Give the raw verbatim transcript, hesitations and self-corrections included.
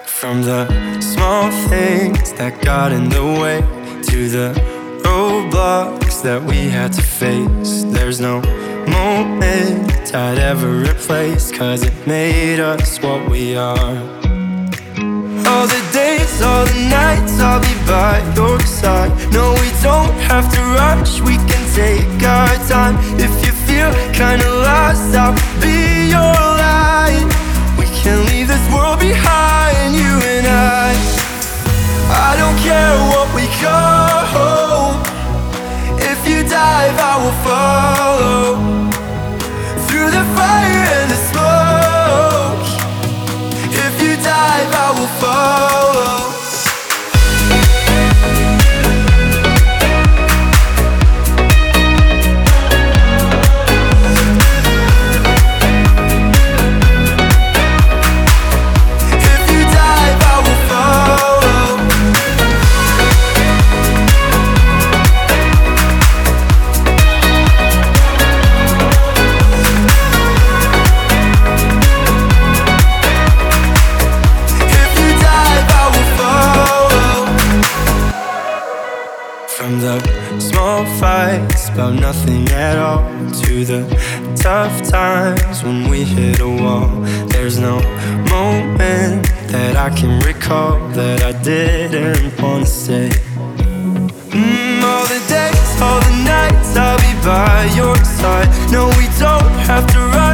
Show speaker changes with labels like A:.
A: From the small things that got in the way to the roadblocks that we had to face. There's no moment I'd ever replace, 'cause it made us what we are. All the days, all the nights, I'll be by your side. No, we don't have to rush, we can take our time. If you feel kinda lost, I'll be your light. We can leave this world behind, you and I. I don't care what we go. If you dive, I will follow. Through the fire and the smoke. If you dive, I will follow. From the small fights about nothing at all to the tough times when we hit a wall. There's no moment that I can recall that I didn't want to say. mm, All the days, all the nights, I'll be by your side. No, we don't have to rush,